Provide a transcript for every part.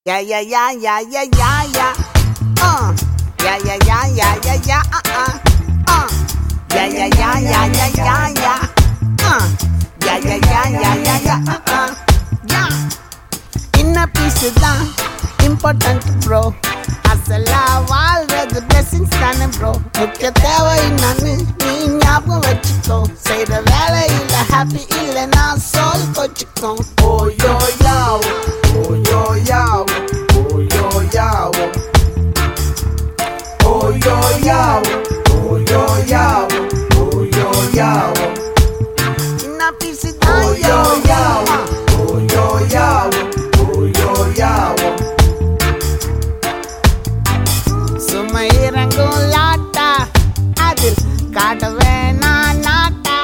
Yeah, yeah, yeah, yeah, yeah, yeah, yeah. Yeah, yeah, yeah, yeah, yeah, yeah. Yeah, yeah, yeah, yeah, yeah, yeah, yeah. Yeah, yeah, yeah, yeah, yeah, yeah. Yeah. Inner peace தான் important bro. அசலா வாழ்றது blessings தானே bro. முக்கிய தேவை நானு நீ ஞாபகம் வச்சுக்கோ. செய்ற வேலையில happy இல்லைன்னா soul கொச்சுக்கோ. Oh yo yo, oh yo yo, oh yo yo, oh yo yo, oh yo yo, oh yo yo. Inner peace தான் yo yo, oh yo yo, oh yo yo. சுமை இறங்கும் லாட்டா அதில் காட்ட வேணாம் நாட்டா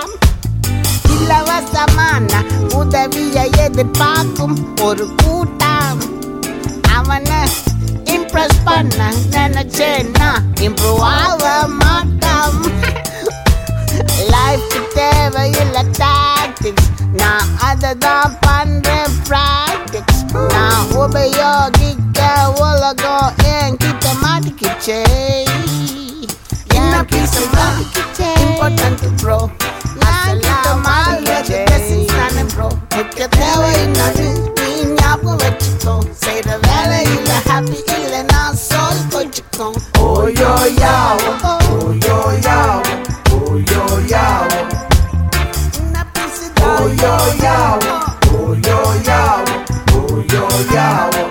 இலவசமான உதவியை எதிர்பார்க்கும் ஒரு கூட்டம் அவனை இம்ப்ரெஸ் பண்ண நினைச்சேன்னா இம்ப்ரூவ் ஆக மாட்டான் லைஃப்க்கு தேவையில்லை டாக்டிக்ஸ் நான் அதை தான் பண்றேன் ப்ராக்டிக்ஸ் நான் உபயோகிக்க உலகம் என்கிட்ட மாட்டிக்கிச்சே என்ன பீஸ் மாட்டிக்கிச்சே இம்பார்ட்டன்ட் ப்ரோ அசலாம் மாட்டிக்கிச்சே தானே ப்ரோ முக்கிய தேவை நானு நீ ஞாபகம் வச்சுக்கோ செய்ற வேலையில ஹாப்பி இல்லைன்னா சோல் கொச்சுக்கோ ஓயோ யாவோ ஓயோ யாவோ ஓயோ யாவோ என்ன பீஸ் ஓயோ யாவோ ஓயோ யாவோ ஓயோ யாவோ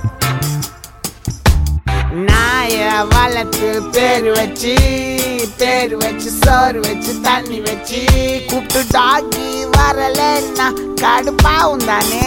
நாய வளர்த்து பேரு வச்சு சோறு வச்சு தண்ணி வச்சு கூப்பிட்டு டாக்கி வரலன்னா கடுப்பாவும் தானே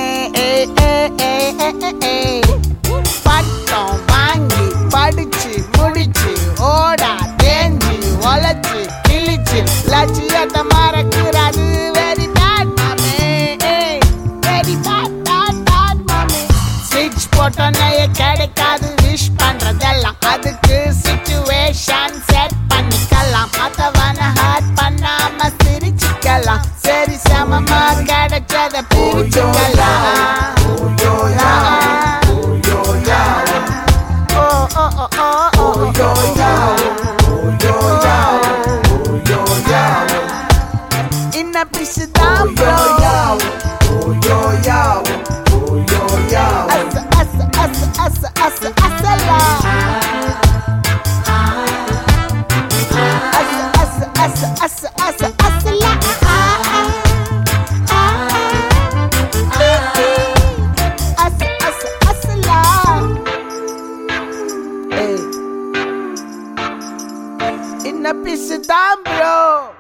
பட்டம் வாங்கி படிச்சு முடிச்சு ஓடா தேஞ்சி ஒலைச்சு கிழிச்சு லட்சியத்தை மறக்கிறாது வெரி பேட் மாமே வெரி பேட் மாமே ஸ்விட்ச் போட்டோன்னே கிடைக்காது விஷ் பண்றதெல்லாம் அதுக்கு சிச்சுவேஷன் செட் பண்ணிக்கலாம் மத்தவன ஹர்ட் பண்ணாம சிரிச்சுக்கலாம் சரி சமமா கிடைச்சத பிரிச்சுக்கலாம் இன்ன பிசுதான் bro In a piece of time, bro.